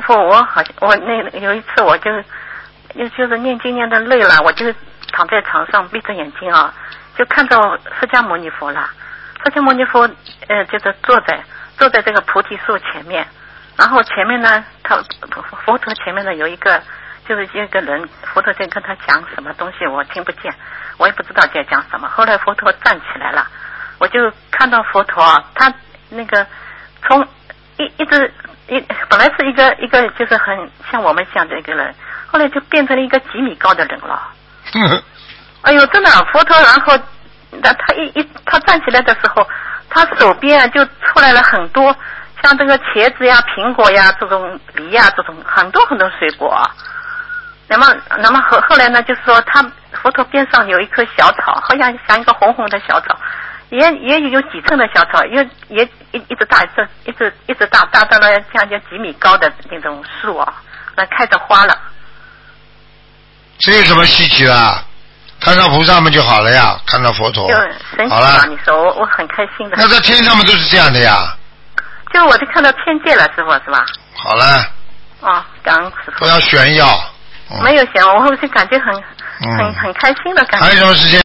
傅，我那有一次我就是念经念的累了，我就躺在床上闭着眼睛啊，就看到释迦牟尼佛了。释迦牟尼佛就是坐在这个菩提树前面，然后前面呢，佛陀前面呢有一个就是一个人，佛陀在跟他讲什么东西，我听不见，我也不知道在讲什么。后来佛陀站起来了，我就看到佛陀他那个从本来是一个就是很像我们像这个人，后来就变成了一个几米高的人了。哎呦，真的，佛陀，然后他站起来的时候，他手边就出来了很多像这个茄子呀、苹果呀、这种梨呀、这种很多很多水果。那么后来呢，就是说佛陀边上有一棵小草，好像一个红红的小草。也有几层的小草，也一直大，一直大到了将近几米高的那种树啊，那开着花了。 这有什么稀奇的？看到菩萨们就好了呀，看到佛陀。 就神奇嘛，你说我很开心的。 那在天上面都是这样的呀。 就我就看到天界了，师傅是吧？ 好了。 哦，感恩师傅。 不要炫耀。 没有炫耀，我就感觉很开心的感觉。 还有什么时间？